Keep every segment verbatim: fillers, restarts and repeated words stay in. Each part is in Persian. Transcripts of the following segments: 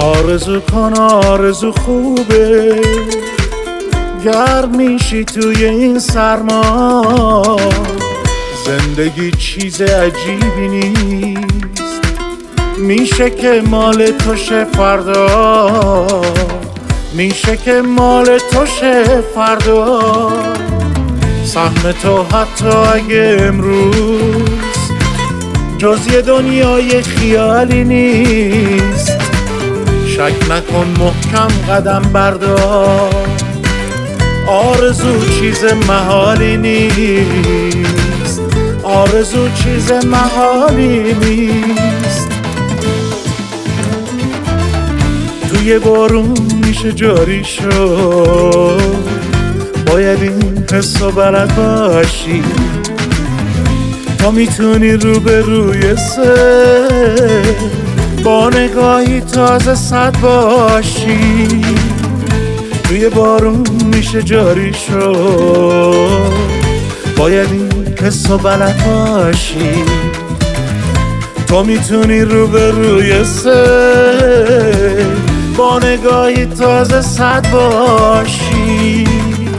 آرزو کن آرزو خوبه، گرم میشی توی این سرما. زندگی چیز عجیبی نیست، میشه که مال تو شه فردا، میشه که مال تو شه فردا. سهم تو حتی اگه امروز جز یه دنیای خیالی نیست، شک نکن محکم قدم بردار. آرزو چیز محالی نیست، آرزو چیز محالی نیست. توی بارون میشه جاری شد، باید این حسو بلد باشی تا میتونی رو به روی سر با نگاهی تازه صد باشی. توی بارون میشه جاری شد، باید این حسو بلد باشی تا میتونی رو به روی سر با نگاهی تازه صد باشی.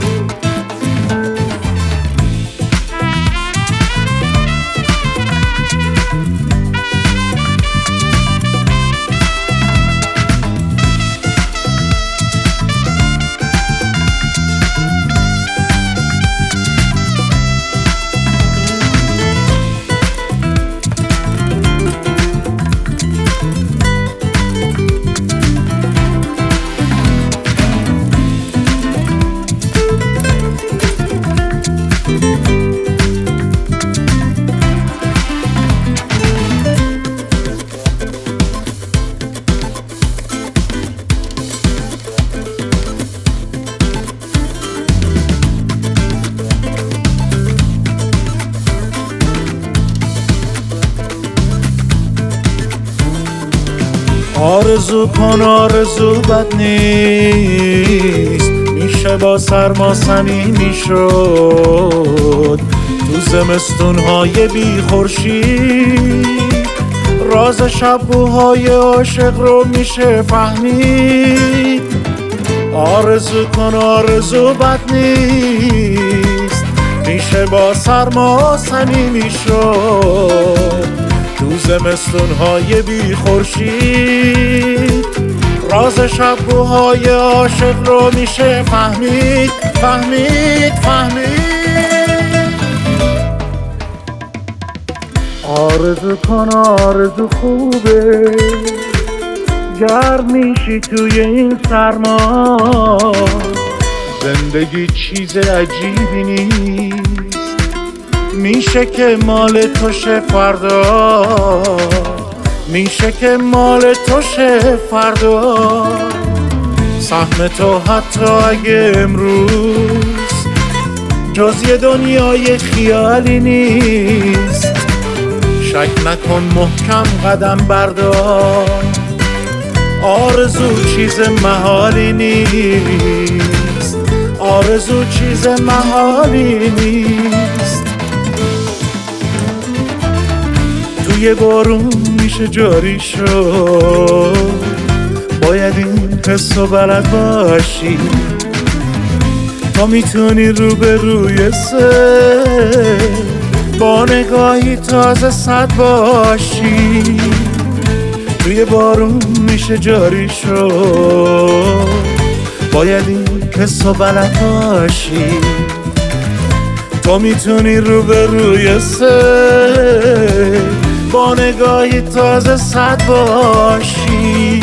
آرزو کن آرزو بد نیست، میشه با سرما صمیمی شد. تو زمستونهای بی خورشید راز شبوهای عاشق رو میشه فهمید. آرزو کن آرزو بد نیست، میشه با سرما صمیمی شد. تو زمستونهای بی خورشید راز شبوهای عاشق رو میشه فهمید فهمید فهمید. آرزو کن آرزو خوبه، گرم میشی توی این سرما. زندگی چیز عجیبی نیست، میشه که مال تو شه فردا، میشه که مال تو شه فردا. سهم تو حتی اگه امروز جز یه دنیای خیالی نیست، شک نکن محکم قدم بردار. آرزو چیز محالی نیست، آرزو چیز محالی نیست. توی بارون میشه جاری شد، باید این حسو بلد باشی تا میتونی رو به روی سر با نگاهی تازه صد باشی. توی بارون میشه جاری شد، باید این حسو بلد باشی تا میتونی رو به روی سر با نگاهی تازه صد باشی.